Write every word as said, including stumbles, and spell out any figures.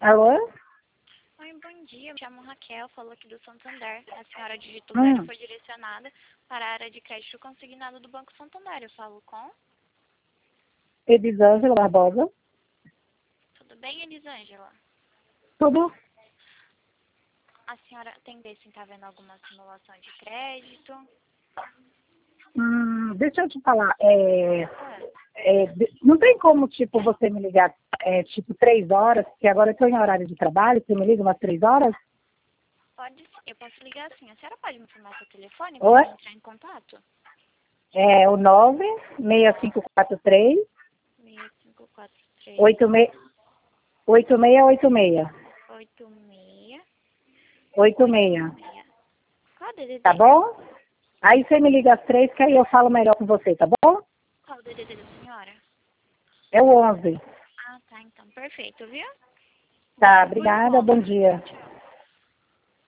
Alô? Oi, bom dia. Me chamo Raquel, falou aqui do Santander. A senhora digitou Hum. e foi direcionada para a área de crédito consignado do Banco Santander. Eu falo com... Elisângela Barbosa. Tudo bem, Elisângela? Tudo? A senhora tem interesse em estar vendo alguma simulação de crédito? Hum, deixa eu te falar. É, Ah, é, de- não tem como, tipo, você me ligar, é, tipo, três horas, porque agora eu estou em horário de trabalho, você me liga umas três horas? pode sim. Eu posso ligar assim. A senhora pode me informar seu telefone Oi? para entrar em contato? É o nove seis cinco quatro três seis cinco quatro três oito seis oito seis oito seis. oito seis oito oito seis. seis. Qual o D D D? Tá bom? Aí você me liga às três, que aí eu falo melhor com você, tá bom? Qual o D D D da senhora? É o onze. Ah, tá. Então, perfeito, viu? Tá, Segura o obrigada, bom onze. dia. Tchau.